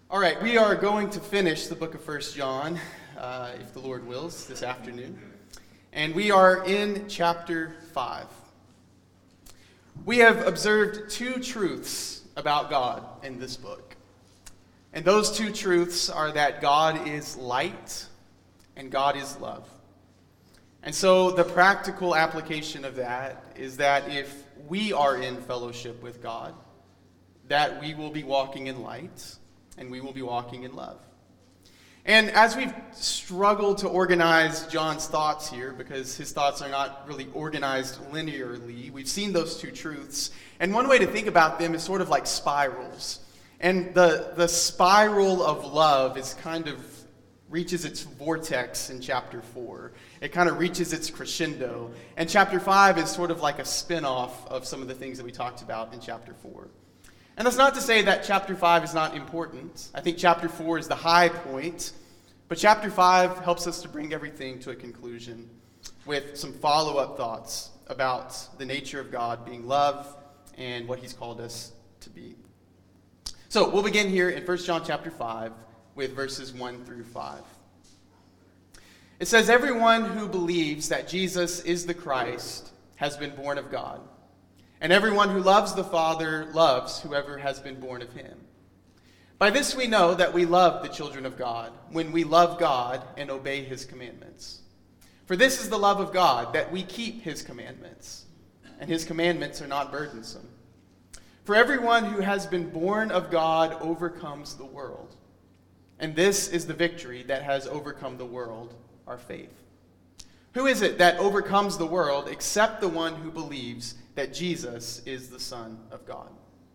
All right, we are going to finish the book of 1 John, if the Lord wills, this afternoon. And we are in chapter 5. We have observed two truths about God in this book. And those two truths are that God is light and God is love. And so the practical application of that is that if we are in fellowship with God, that we will be walking in light and we will be walking in love. And as we've struggled to organize John's thoughts here, because his thoughts are not really organized linearly, we've seen those two truths. And one way to think about them is sort of like spirals. And the spiral of love is reaches its vortex in chapter 4. It kind of reaches its crescendo. And chapter 5 is sort of like a spin-off of some of the things that we talked about in chapter 4. And that's not to say that chapter 5 is not important. I think chapter 4 is the high point. But chapter 5 helps us to bring everything to a conclusion with some follow-up thoughts about the nature of God being love and what he's called us to be. So we'll begin here in 1 John chapter 5 with verses 1 through 5. It says, "Everyone who believes that Jesus is the Christ has been born of God. And everyone who loves the Father loves whoever has been born of him. By this we know that we love the children of God, when we love God and obey his commandments. For this is the love of God, that we keep his commandments, and his commandments are not burdensome. For everyone who has been born of God overcomes the world. And this is the victory that has overcome the world, our faith. Who is it that overcomes the world except the one who believes that Jesus is the Son of God?"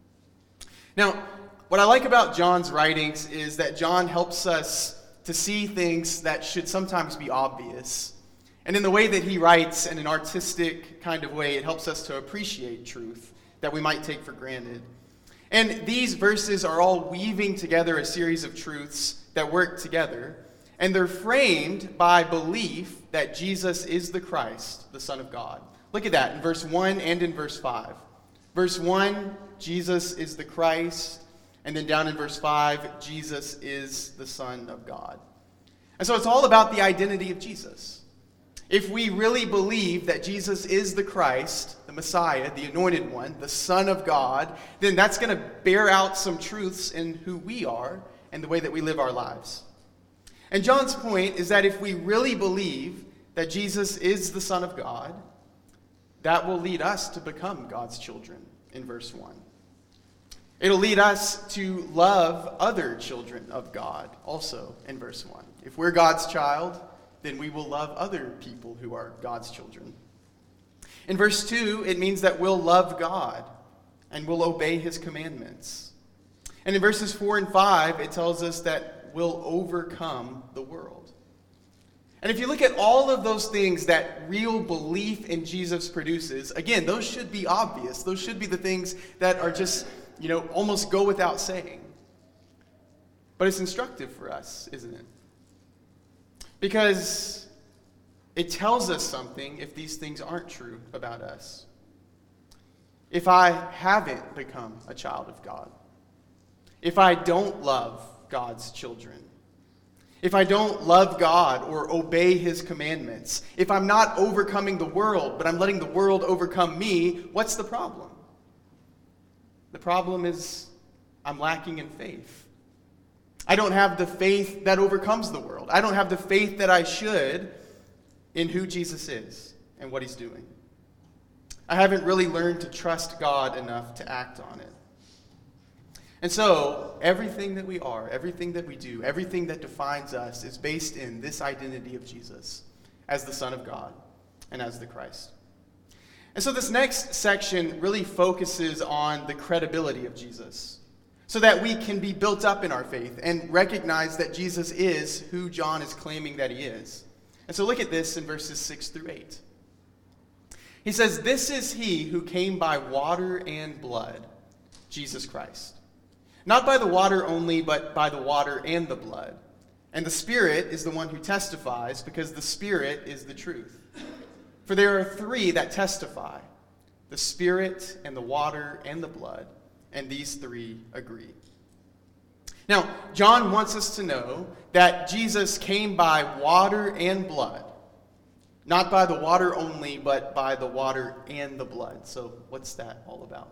Now, what I like about John's writings is that John helps us to see things that should sometimes be obvious. And in the way that he writes, in an artistic kind of way, it helps us to appreciate truth that we might take for granted. And these verses are all weaving together a series of truths that work together. And they're framed by belief that Jesus is the Christ, the Son of God. Look at that in verse 1 and in verse 5. Verse 1, Jesus is the Christ. And then down in verse 5, Jesus is the Son of God. And so it's all about the identity of Jesus. If we really believe that Jesus is the Christ, the Messiah, the Anointed One, the Son of God, then that's going to bear out some truths in who we are and the way that we live our lives. And John's point is that if we really believe that Jesus is the Son of God, that will lead us to become God's children in verse 1. It'll lead us to love other children of God also in verse 1. If we're God's child, then we will love other people who are God's children. In verse 2, it means that we'll love God and we'll obey his commandments. And in verses 4 and 5, it tells us that we'll overcome the world. And if you look at all of those things that real belief in Jesus produces, again, those should be obvious. Those should be the things that are just, almost go without saying. But it's instructive for us, isn't it? Because it tells us something if these things aren't true about us. If I haven't become a child of God, if I don't love God's children, if I don't love God or obey his commandments, if I'm not overcoming the world, but I'm letting the world overcome me, what's the problem? The problem is I'm lacking in faith. I don't have the faith that overcomes the world. I don't have the faith that I should in who Jesus is and what he's doing. I haven't really learned to trust God enough to act on it. And so, everything that we are, everything that we do, everything that defines us is based in this identity of Jesus as the Son of God and as the Christ. And so this next section really focuses on the credibility of Jesus so that we can be built up in our faith and recognize that Jesus is who John is claiming that he is. And so look at this in verses 6 through 8. He says, "This is he who came by water and blood, Jesus Christ. Not by the water only, but by the water and the blood. And the Spirit is the one who testifies, because the Spirit is the truth. For there are three that testify, the Spirit and the water and the blood, and these three agree." Now, John wants us to know that Jesus came by water and blood. Not by the water only, but by the water and the blood. So what's that all about?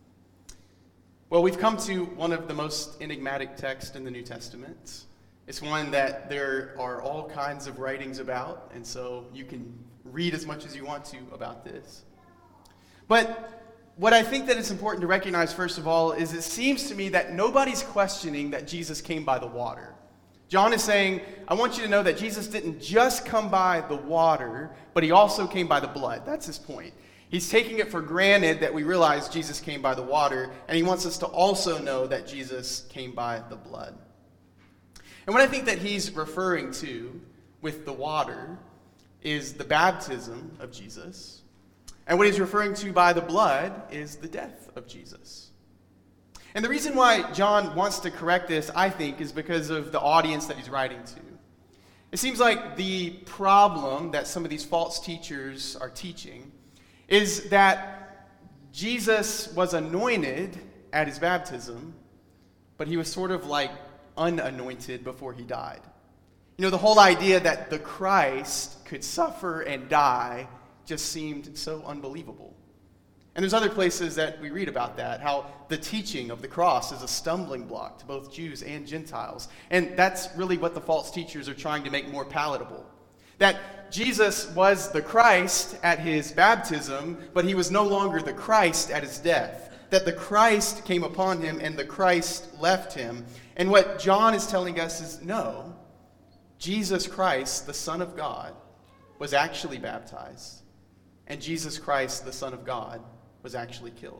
Well, we've come to one of the most enigmatic texts in the New Testament. It's one that there are all kinds of writings about, and so you can read as much as you want to about this. But what I think that it's important to recognize, first of all, is it seems to me that nobody's questioning that Jesus came by the water. John is saying, I want you to know that Jesus didn't just come by the water, but he also came by the blood. That's his point. He's taking it for granted that we realize Jesus came by the water, and he wants us to also know that Jesus came by the blood. And what I think that he's referring to with the water is the baptism of Jesus. And what he's referring to by the blood is the death of Jesus. And the reason why John wants to correct this, I think, is because of the audience that he's writing to. It seems like the problem that some of these false teachers are teaching is that Jesus was anointed at his baptism, but he was sort of like unanointed before he died. You know, the whole idea that the Christ could suffer and die just seemed so unbelievable. And there's other places that we read about that, how the teaching of the cross is a stumbling block to both Jews and Gentiles. And that's really what the false teachers are trying to make more palatable. That Jesus was the Christ at his baptism, but he was no longer the Christ at his death. That the Christ came upon him and the Christ left him. And what John is telling us is, no, Jesus Christ, the Son of God, was actually baptized. And Jesus Christ, the Son of God, was actually killed.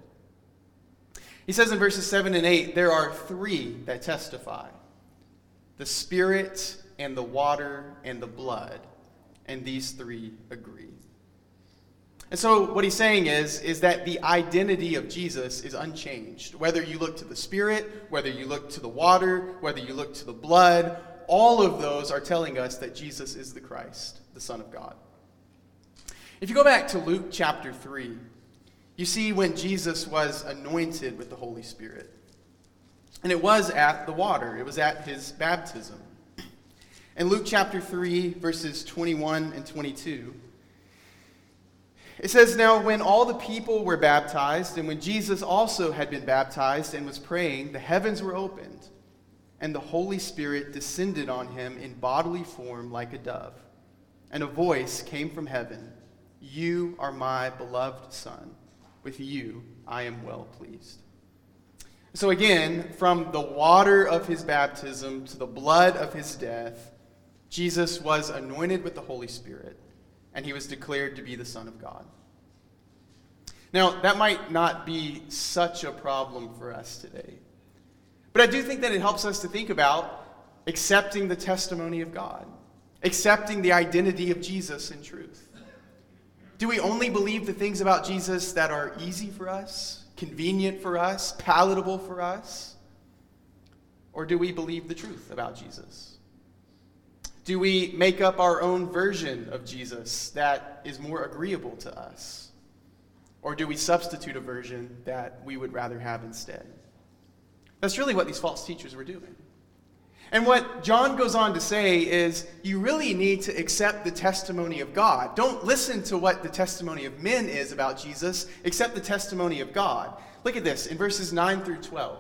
He says in verses 7 and 8, there are three that testify: the Spirit and the water and the blood. And these three agree. And so what he's saying is that the identity of Jesus is unchanged. Whether you look to the Spirit, whether you look to the water, whether you look to the blood, all of those are telling us that Jesus is the Christ, the Son of God. If you go back to Luke chapter 3, you see when Jesus was anointed with the Holy Spirit. And it was at the water. It was at his baptism. In Luke chapter 3, verses 21 and 22, it says, now when all the people were baptized, and when Jesus also had been baptized and was praying, the heavens were opened, and the Holy Spirit descended on him in bodily form like a dove. And a voice came from heaven, you are my beloved Son. With you I am well pleased. So again, from the water of his baptism to the blood of his death, Jesus was anointed with the Holy Spirit, and he was declared to be the Son of God. Now, that might not be such a problem for us today, but I do think that it helps us to think about accepting the testimony of God, accepting the identity of Jesus in truth. Do we only believe the things about Jesus that are easy for us, convenient for us, palatable for us? Or do we believe the truth about Jesus? Do we make up our own version of Jesus that is more agreeable to us? Or do we substitute a version that we would rather have instead? That's really what these false teachers were doing. And what John goes on to say is, you really need to accept the testimony of God. Don't listen to what the testimony of men is about Jesus. Accept the testimony of God. Look at this in verses 9 through 12.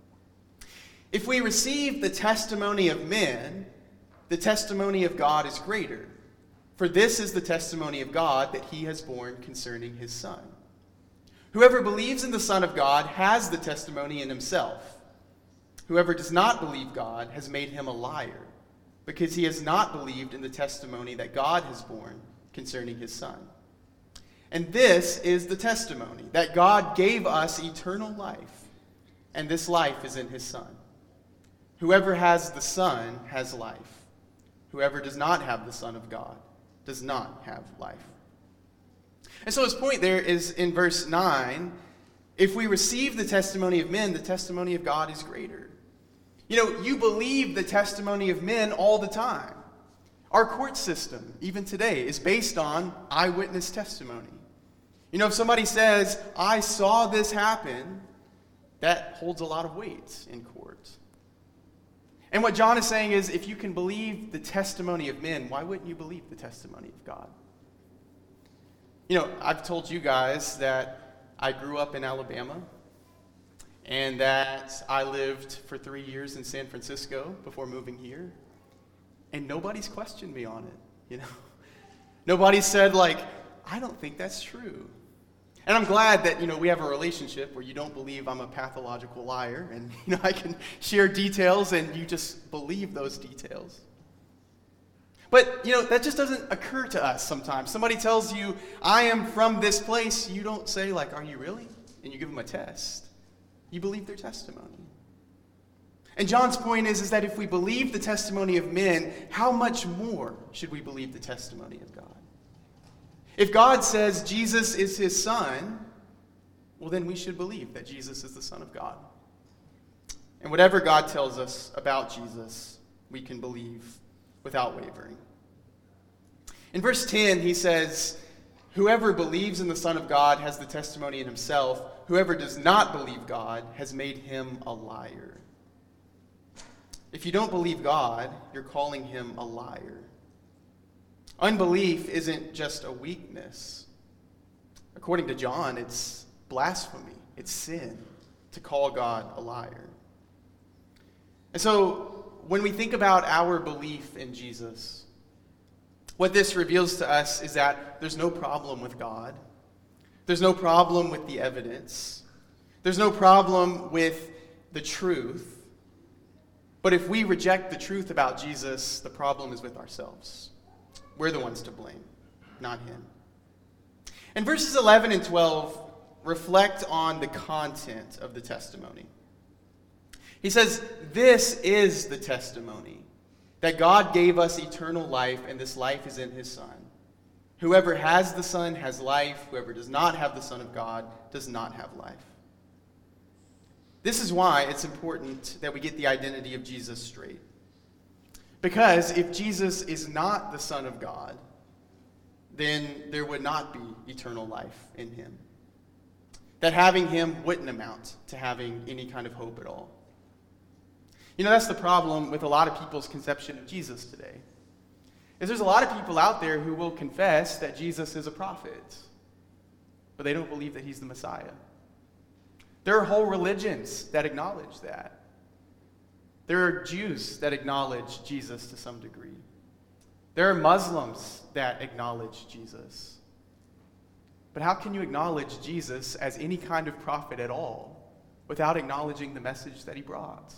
If we receive the testimony of men, the testimony of God is greater. For this is the testimony of God that he has borne concerning his Son. Whoever believes in the Son of God has the testimony in himself. Whoever does not believe God has made him a liar, because he has not believed in the testimony that God has borne concerning his Son. And this is the testimony, that God gave us eternal life, and this life is in his Son. Whoever has the Son has life. Whoever does not have the Son of God does not have life. And so his point there is in verse 9, if we receive the testimony of men, the testimony of God is greater. You know, you believe the testimony of men all the time. Our court system, even today, is based on eyewitness testimony. You know, if somebody says, I saw this happen, that holds a lot of weight in court. And what John is saying is, if you can believe the testimony of men, why wouldn't you believe the testimony of God? I've told you guys that I grew up in Alabama, and that I lived for 3 years in San Francisco before moving here, and nobody's questioned me on it, Nobody said, I don't think that's true. And I'm glad that, we have a relationship where you don't believe I'm a pathological liar, and, I can share details and you just believe those details. But, that just doesn't occur to us sometimes. Somebody tells you, I am from this place, you don't say, are you really? And you give them a test. You believe their testimony. And John's point is that if we believe the testimony of men, how much more should we believe the testimony of God? If God says Jesus is his son, well, then we should believe that Jesus is the Son of God. And whatever God tells us about Jesus, we can believe without wavering. In verse 10, he says, whoever believes in the Son of God has the testimony in himself. Whoever does not believe God has made him a liar. If you don't believe God, you're calling him a liar. Unbelief isn't just a weakness. According to John, it's blasphemy. It's sin to call God a liar. And so when we think about our belief in Jesus, what this reveals to us is that there's no problem with God. There's no problem with the evidence. There's no problem with the truth. But if we reject the truth about Jesus, the problem is with ourselves. We're the ones to blame, not him. And verses 11 and 12 reflect on the content of the testimony. He says, this is the testimony, that God gave us eternal life, and this life is in his Son. Whoever has the Son has life. Whoever does not have the Son of God does not have life. This is why it's important that we get the identity of Jesus straight. Because if Jesus is not the Son of God, then there would not be eternal life in him. That having him wouldn't amount to having any kind of hope at all. That's the problem with a lot of people's conception of Jesus today. Is there's a lot of people out there who will confess that Jesus is a prophet, but they don't believe that he's the Messiah. There are whole religions that acknowledge that. There are Jews that acknowledge Jesus to some degree. There are Muslims that acknowledge Jesus. But how can you acknowledge Jesus as any kind of prophet at all without acknowledging the message that he brought?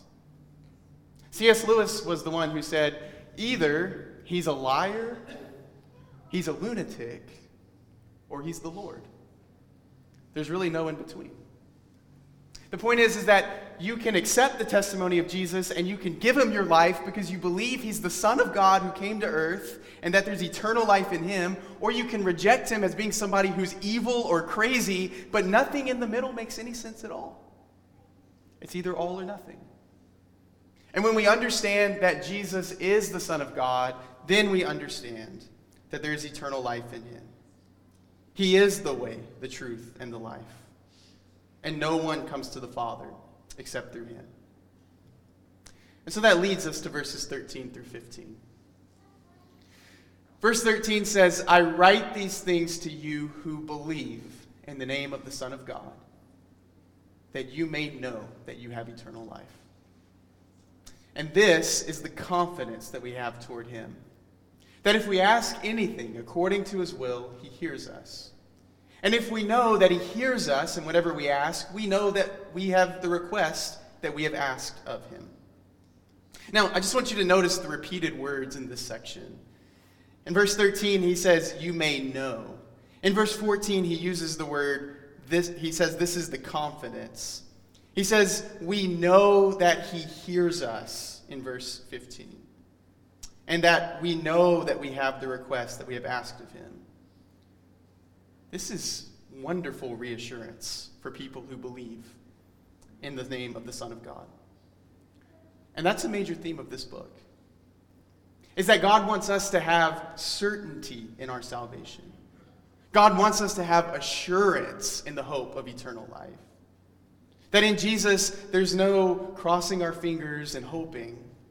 C.S. Lewis was the one who said, either he's a liar, he's a lunatic, or he's the Lord. There's really no in between. The point is that you can accept the testimony of Jesus and you can give him your life because you believe he's the Son of God who came to earth and that there's eternal life in him, or you can reject him as being somebody who's evil or crazy, but nothing in the middle makes any sense at all. It's either all or nothing. And when we understand that Jesus is the Son of God, then we understand that there's eternal life in him. He is the way, the truth, and the life. And no one comes to the Father except through him. And so that leads us to verses 13 through 15. Verse 13 says, I write these things to you who believe in the name of the Son of God, that you may know that you have eternal life. And this is the confidence that we have toward him, that if we ask anything according to his will, he hears us. And if we know that he hears us in whatever we ask, we know that we have the request that we have asked of him. Now, I just want you to notice the repeated words in this section. In verse 13, he says, you may know. In verse 14, he uses the word, this. He says, this is the confidence. He says, we know that he hears us in verse 15. And that we know that we have the request that we have asked of him. This is wonderful reassurance for people who believe in the name of the Son of God. And that's a major theme of this book, is that God wants us to have certainty in our salvation. God wants us to have assurance in the hope of eternal life. That in Jesus, there's no crossing our fingers and hoping,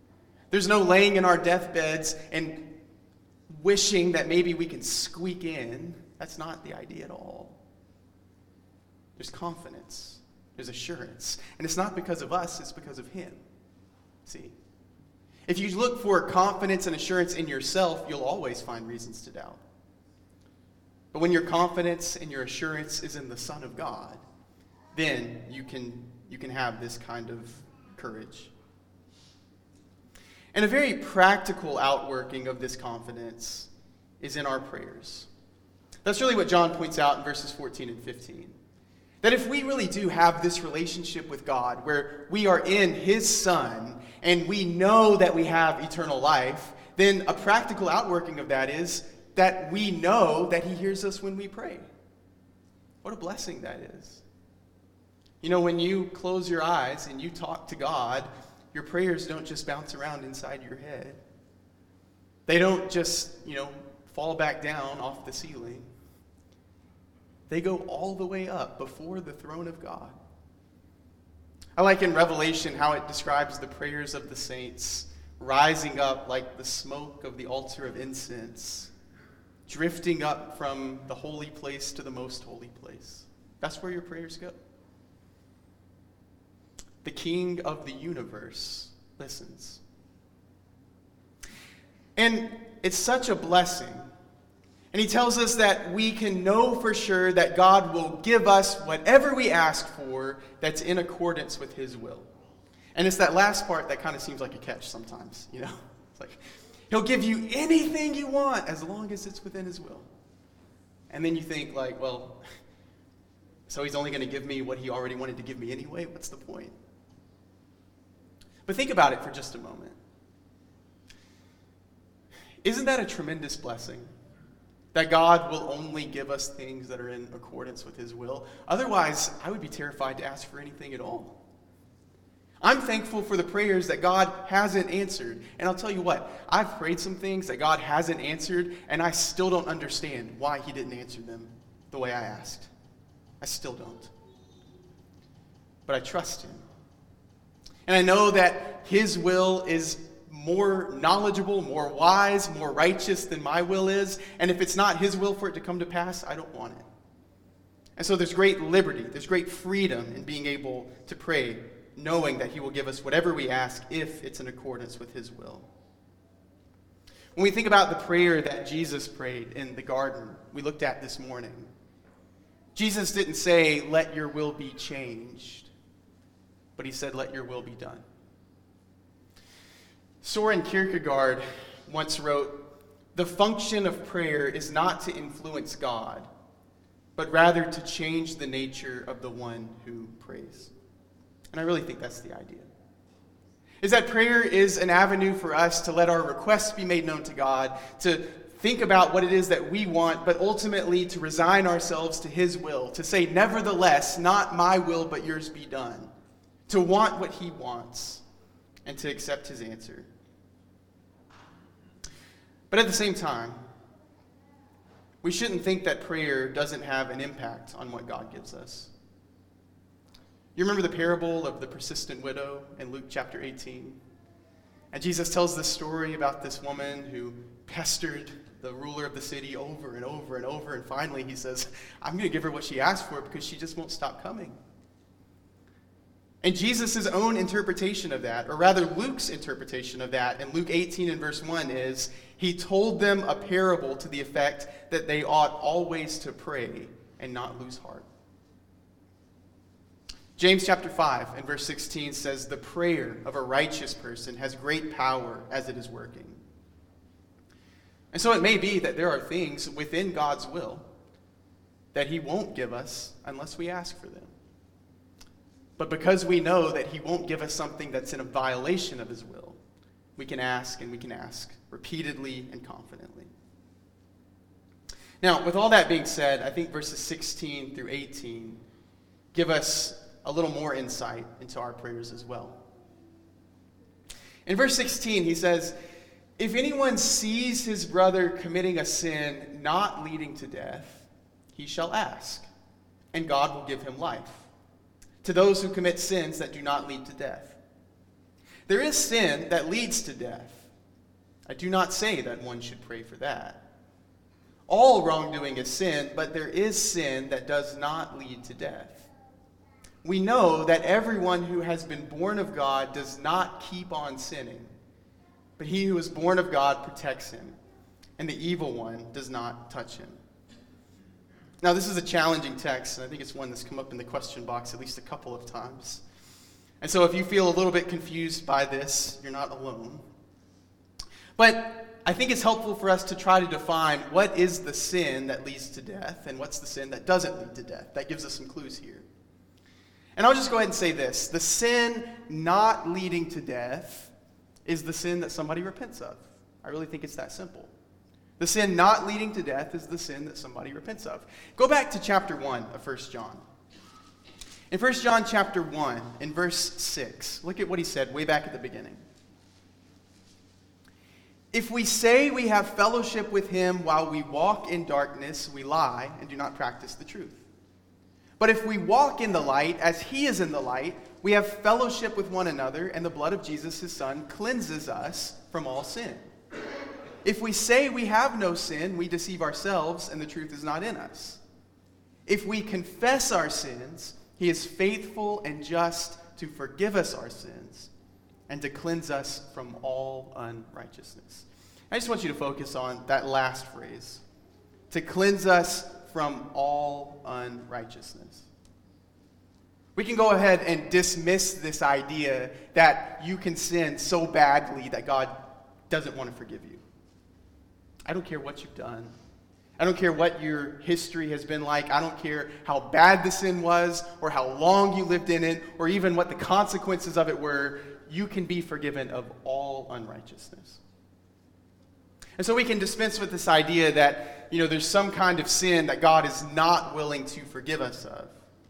There's no laying in our deathbeds and wishing that maybe we can squeak in. That's not the idea at all. There's confidence. There's assurance. And it's not because of us, it's because of him. See? If you look for confidence and assurance in yourself, you'll always find reasons to doubt. But when your confidence and your assurance is in the Son of God, then you can have this kind of courage. And a very practical outworking of this confidence is in our prayers. That's really what John points out in verses 14 and 15. That if we really do have this relationship with God, where we are in his Son, and we know that we have eternal life, then a practical outworking of that is that we know that he hears us when we pray. What a blessing that is. You know, when you close your eyes and you talk to God, your prayers don't just bounce around inside your head. They don't just, fall back down off the ceiling. They go all the way up before the throne of God. I like in Revelation how it describes the prayers of the saints rising up like the smoke of the altar of incense, drifting up from the holy place to the most holy place. That's where your prayers go. The King of the universe listens. And it's such a blessing. And he tells us that we can know for sure that God will give us whatever we ask for that's in accordance with his will. And it's that last part that kind of seems like a catch sometimes, It's like, he'll give you anything you want as long as it's within his will. And then you think so he's only going to give me what he already wanted to give me anyway? What's the point? But think about it for just a moment. Isn't that a tremendous blessing? That God will only give us things that are in accordance with his will. Otherwise, I would be terrified to ask for anything at all. I'm thankful for the prayers that God hasn't answered. And I'll tell you what, I've prayed some things that God hasn't answered, and I still don't understand why he didn't answer them the way I asked. I still don't. But I trust him. And I know that his will is more knowledgeable, more wise, more righteous than my will is. And if it's not his will for it to come to pass, I don't want it. And so there's great liberty, there's great freedom in being able to pray, knowing that he will give us whatever we ask if it's in accordance with his will. When we think about the prayer that Jesus prayed in the garden we looked at this morning, Jesus didn't say, "Let your will be changed," but he said, "Let your will be done." Soren Kierkegaard once wrote, "The function of prayer is not to influence God, but rather to change the nature of the one who prays." And I really think that's the idea. Is that prayer is an avenue for us to let our requests be made known to God, to think about what it is that we want, but ultimately to resign ourselves to his will, to say, "Nevertheless, not my will, but yours be done," to want what he wants, and to accept his answer. But at the same time, we shouldn't think that prayer doesn't have an impact on what God gives us. You remember the parable of the persistent widow in Luke chapter 18? And Jesus tells this story about this woman who pestered the ruler of the city over and over and over, and finally he says, "I'm going to give her what she asked for because she just won't stop coming." And Jesus' own interpretation of that, or rather Luke's interpretation of that, in Luke 18 and verse 1 is, he told them a parable to the effect that they ought always to pray and not lose heart. James chapter 5 and verse 16 says, "The prayer of a righteous person has great power as it is working." And so it may be that there are things within God's will that he won't give us unless we ask for them. But because we know that he won't give us something that's in a violation of his will, we can ask and we can ask repeatedly and confidently. Now, with all that being said, I think verses 16 through 18 give us a little more insight into our prayers as well. In verse 16, he says, "If anyone sees his brother committing a sin not leading to death, he shall ask, and God will give him life, to those who commit sins that do not lead to death. There is sin that leads to death. I do not say that one should pray for that. All wrongdoing is sin, but there is sin that does not lead to death. We know that everyone who has been born of God does not keep on sinning, but he who is born of God protects him, and the evil one does not touch him. Now, this is a challenging text, and I think it's one that's come up in the question box at least a couple of times. And so if you feel a little bit confused by this, you're not alone. But I think it's helpful for us to try to define what is the sin that leads to death and what's the sin that doesn't lead to death. That gives us some clues here. And I'll just go ahead and say this. The sin not leading to death is the sin that somebody repents of. I really think it's that simple. The sin not leading to death is the sin that somebody repents of. Go back to chapter 1 of 1 John. In 1 John chapter 1, in verse 6, look at what he said way back at the beginning. If we say we have fellowship with him while we walk in darkness, we lie and do not practice the truth. But if we walk in the light as he is in the light, we have fellowship with one another, and the blood of Jesus, his son, cleanses us from all sin. If we say we have no sin, we deceive ourselves, and the truth is not in us. If we confess our sins, he is faithful and just to forgive us our sins and to cleanse us from all unrighteousness. I just want you to focus on that last phrase, to cleanse us from all unrighteousness. We can go ahead and dismiss this idea that you can sin so badly that God doesn't want to forgive you. I don't care what you've done. I don't care what your history has been like. I don't care how bad the sin was or how long you lived in it or even what the consequences of it were. You can be forgiven of all unrighteousness. And so we can dispense with this idea that, there's some kind of sin that God is not willing to forgive us of.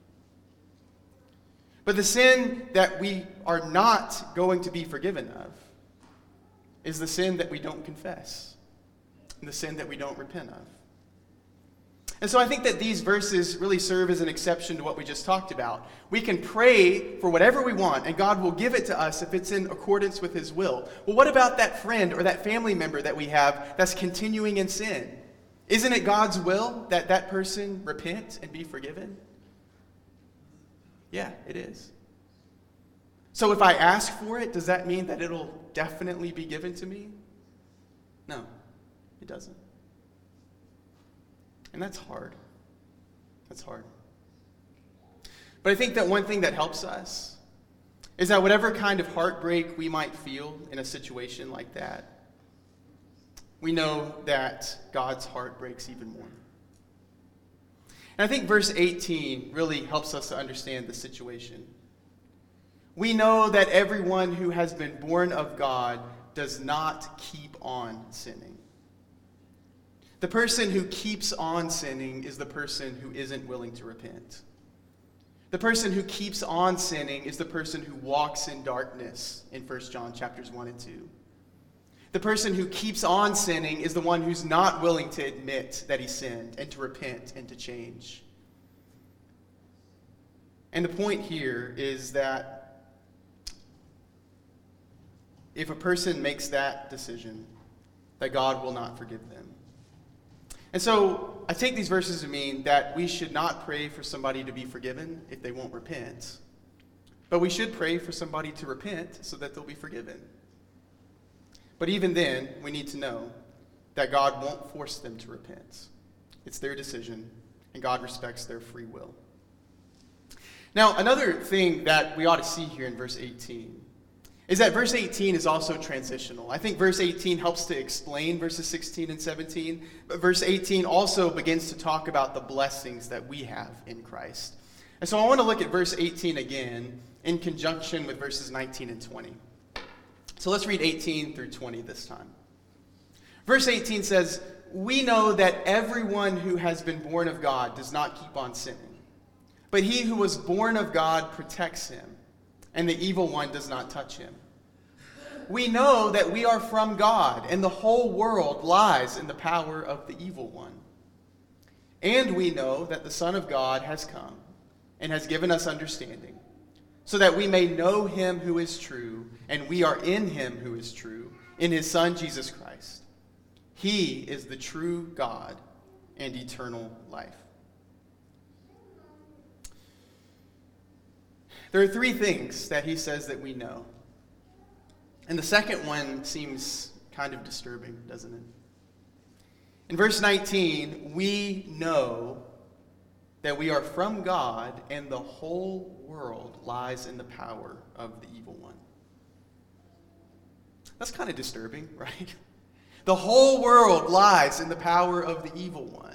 But the sin that we are not going to be forgiven of is the sin that we don't confess, and the sin that we don't repent of. And so I think that these verses really serve as an exception to what we just talked about. We can pray for whatever we want, and God will give it to us if it's in accordance with his will. Well, what about that friend or that family member that we have that's continuing in sin? Isn't it God's will that that person repent and be forgiven? Yeah, it is. So if I ask for it, does that mean that it'll definitely be given to me? No, it doesn't. And that's hard. That's hard. But I think that one thing that helps us is that whatever kind of heartbreak we might feel in a situation like that, we know that God's heart breaks even more. And I think verse 18 really helps us to understand the situation. We know that everyone who has been born of God does not keep on sinning. The person who keeps on sinning is the person who isn't willing to repent. The person who keeps on sinning is the person who walks in darkness in 1 John chapters 1 and 2. The person who keeps on sinning is the one who's not willing to admit that he sinned and to repent and to change. And the point here is that if a person makes that decision, that God will not forgive them. And so I take these verses to mean that we should not pray for somebody to be forgiven if they won't repent. But we should pray for somebody to repent so that they'll be forgiven. But even then, we need to know that God won't force them to repent. It's their decision, and God respects their free will. Now, another thing that we ought to see here in verse 18 is that verse 18 is also transitional. I think verse 18 helps to explain verses 16 and 17, but verse 18 also begins to talk about the blessings that we have in Christ. And so I want to look at verse 18 again in conjunction with verses 19 and 20. So let's read 18 through 20 this time. Verse 18 says, "We know that everyone who has been born of God does not keep on sinning, but he who was born of God protects him, and the evil one does not touch him. We know that we are from God, and the whole world lies in the power of the evil one. And we know that the Son of God has come and has given us understanding, so that we may know him who is true, and we are in him who is true, in his Son Jesus Christ. He is the true God and eternal life. There are three things that he says that we know. And the second one seems kind of disturbing, doesn't it? In verse 19, we know that we are from God and the whole world lies in the power of the evil one. That's kind of disturbing, right? The whole world lies in the power of the evil one.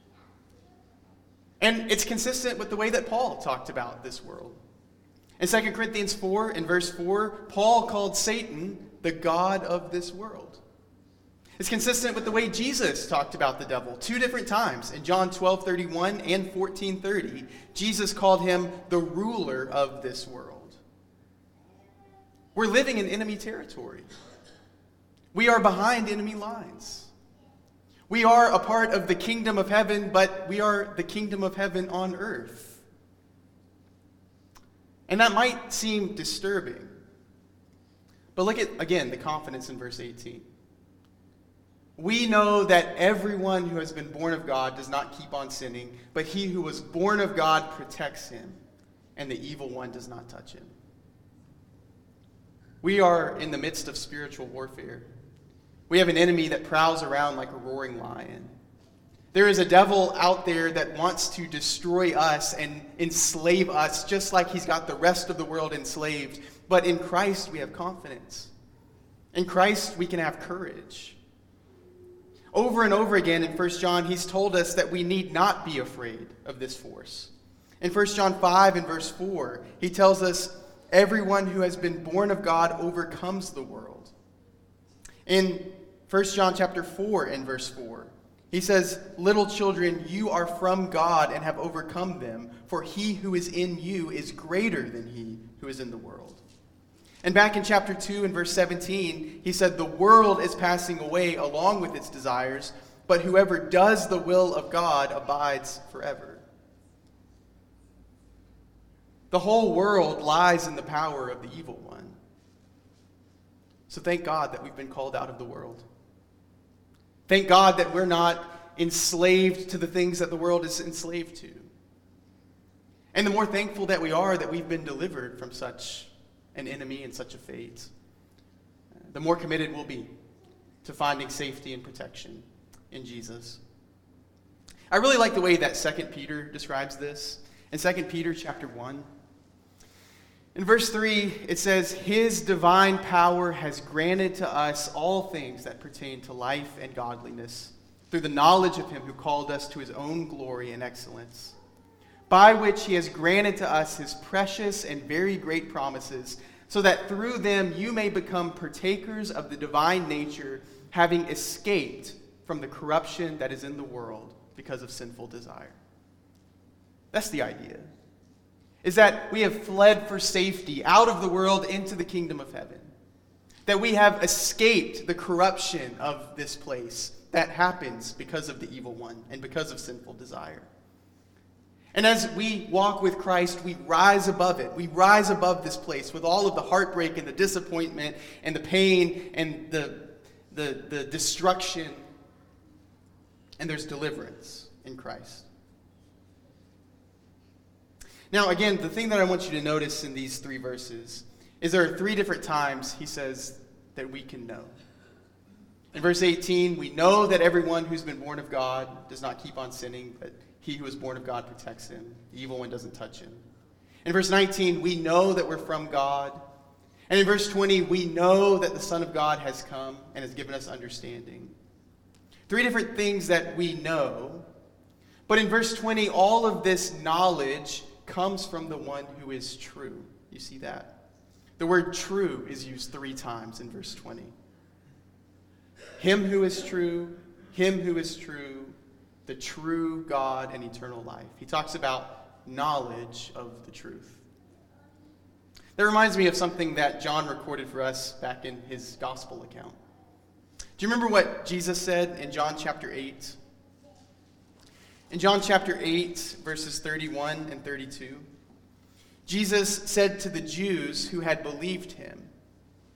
And it's consistent with the way that Paul talked about this world. In 2 Corinthians 4, in verse 4, Paul called Satan the god of this world. It's consistent with the way Jesus talked about the devil 2 different times. In John 12:31 and 14:30, Jesus called him the ruler of this world. We're living in enemy territory. We are behind enemy lines. We are a part of the kingdom of heaven, but we are the kingdom of heaven on earth. And that might seem disturbing. But look at, again, the confidence in verse 18. We know that everyone who has been born of God does not keep on sinning, but he who was born of God protects him, and the evil one does not touch him. We are in the midst of spiritual warfare. We have an enemy that prowls around like a roaring lion. There is a devil out there that wants to destroy us and enslave us, just like he's got the rest of the world enslaved. But in Christ, we have confidence. In Christ, we can have courage. Over and over again in 1 John, he's told us that we need not be afraid of this force. In 1 John 5 and verse 4, he tells us, everyone who has been born of God overcomes the world. In 1 John chapter 4 and verse 4, he says, little children, you are from God and have overcome them, for he who is in you is greater than he who is in the world. And back in chapter 2 and verse 17, he said, the world is passing away along with its desires, but whoever does the will of God abides forever. The whole world lies in the power of the evil one. So thank God that we've been called out of the world. Thank God that we're not enslaved to the things that the world is enslaved to. And the more thankful that we are that we've been delivered from such an enemy and such a fate, the more committed we'll be to finding safety and protection in Jesus. I really like the way that 2 Peter describes this. In 2 Peter chapter 1, in verse 3, it says, his divine power has granted to us all things that pertain to life and godliness, through the knowledge of him who called us to his own glory and excellence, by which he has granted to us his precious and very great promises, so that through them you may become partakers of the divine nature, having escaped from the corruption that is in the world because of sinful desire. That's the idea. Is that we have fled for safety out of the world into the kingdom of heaven. That we have escaped the corruption of this place that happens because of the evil one and because of sinful desire. And as we walk with Christ, we rise above it. We rise above this place with all of the heartbreak and the disappointment and the pain and the destruction. And there's deliverance in Christ. Now, again, the thing that I want you to notice in these 3 verses is there are 3 different times he says that we can know. In verse 18, we know that everyone who's been born of God does not keep on sinning, but he who is born of God protects him. The evil one doesn't touch him. In verse 19, we know that we're from God. And in verse 20, we know that the Son of God has come and has given us understanding. 3 different things that we know. But in verse 20, all of this knowledge comes from the one who is true. You see that? The word true is used 3 times in verse 20. Him who is true, the true God and eternal life. He talks about knowledge of the truth. That reminds me of something that John recorded for us back in his gospel account. Do you remember what Jesus said in John chapter 8? In John chapter 8, verses 31 and 32, Jesus said to the Jews who had believed him,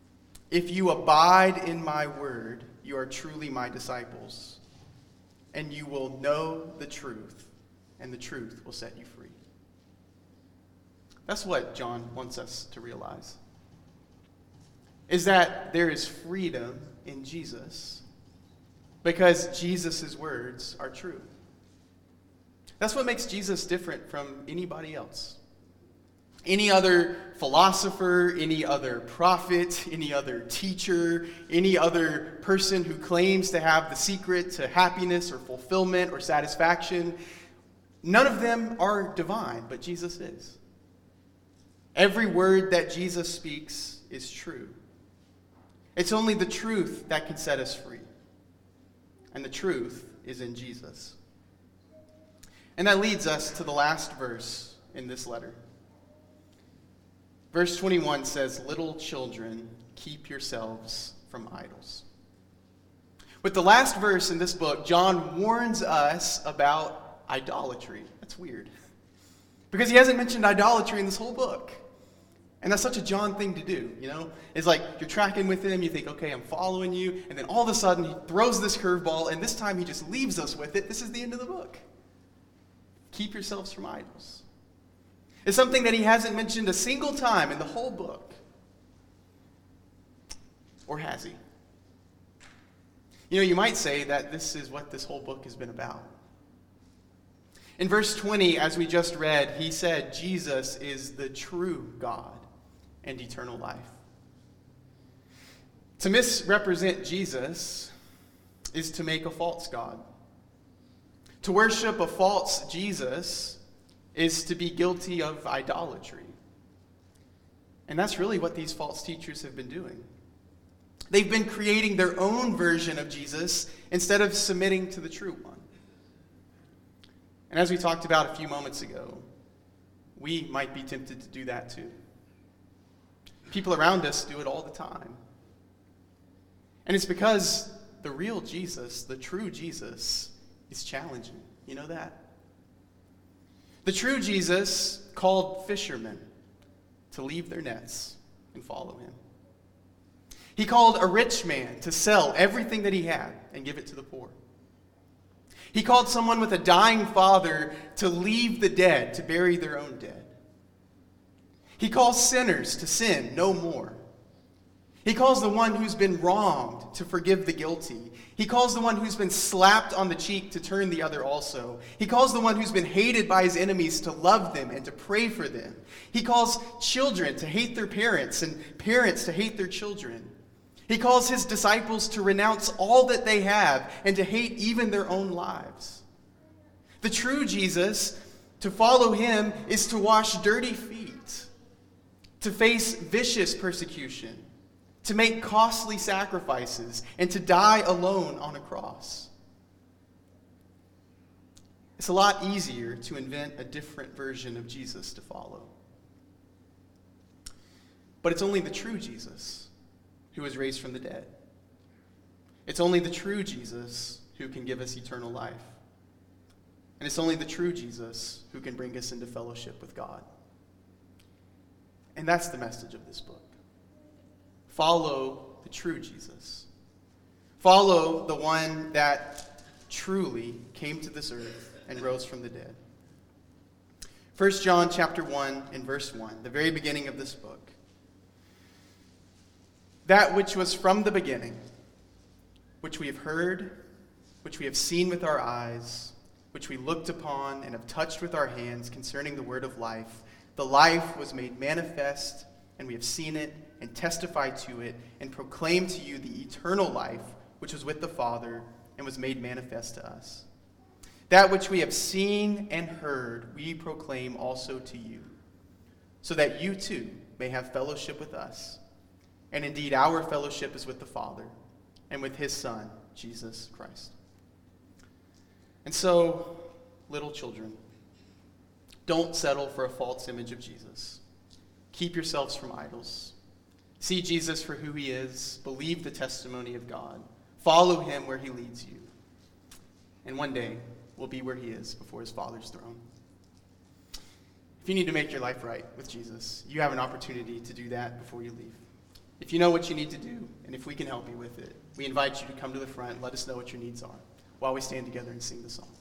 If you abide in my word, you are truly my disciples, and you will know the truth, and the truth will set you free. That's what John wants us to realize, is that there is freedom in Jesus because Jesus' words are true. That's what makes Jesus different from anybody else. Any other philosopher, any other prophet, any other teacher, any other person who claims to have the secret to happiness or fulfillment or satisfaction, none of them are divine, but Jesus is. Every word that Jesus speaks is true. It's only the truth that can set us free. And the truth is in Jesus. And that leads us to the last verse in this letter. Verse 21 says, "Little children, keep yourselves from idols." With the last verse in this book, John warns us about idolatry. That's weird. Because he hasn't mentioned idolatry in this whole book. And that's such a John thing to do, you know? It's like you're tracking with him, you think, okay, I'm following you, and then all of a sudden he throws this curveball, and this time he just leaves us with it. This is the end of the book. Keep yourselves from idols. It's something that he hasn't mentioned a single time in the whole book. Or has he? You know, you might say that this is what this whole book has been about. In verse 20, as we just read, he said Jesus is the true God and eternal life. To misrepresent Jesus is to make a false God. To worship a false Jesus is to be guilty of idolatry. And that's really what these false teachers have been doing. They've been creating their own version of Jesus instead of submitting to the true one. And as we talked about a few moments ago, we might be tempted to do that too. People around us do it all the time. And it's because the real Jesus, the true Jesus, is challenging. You know that? The true Jesus called fishermen to leave their nets and follow him. He called a rich man to sell everything that he had and give it to the poor. He called someone with a dying father to leave the dead to bury their own dead. He calls sinners to sin no more. He calls the one who's been wronged to forgive the guilty. He calls the one who's been slapped on the cheek to turn the other also. He calls the one who's been hated by his enemies to love them and to pray for them. He calls children to hate their parents and parents to hate their children. He calls his disciples to renounce all that they have and to hate even their own lives. The true Jesus, to follow him, is to wash dirty feet, to face vicious persecution, to make costly sacrifices, and to die alone on a cross. It's a lot easier to invent a different version of Jesus to follow. But it's only the true Jesus who was raised from the dead. It's only the true Jesus who can give us eternal life. And it's only the true Jesus who can bring us into fellowship with God. And that's the message of this book. Follow the true Jesus. Follow the one that truly came to this earth and rose from the dead. 1 John chapter 1 and verse 1, the very beginning of this book. That which was from the beginning, which we have heard, which we have seen with our eyes, which we looked upon and have touched with our hands concerning the word of life. The life was made manifest, and we have seen it and testified to it and proclaimed to you the eternal life which was with the Father and was made manifest to us. That which we have seen and heard we proclaim also to you, so that you too may have fellowship with us. And indeed our fellowship is with the Father and with his Son, Jesus Christ. And so, little children, don't settle for a false image of Jesus. Keep yourselves from idols. See Jesus for who he is. Believe the testimony of God. Follow him where he leads you. And one day, we'll be where he is before his Father's throne. If you need to make your life right with Jesus, you have an opportunity to do that before you leave. If you know what you need to do, and if we can help you with it, we invite you to come to the front and let us know what your needs are while we stand together and sing the song.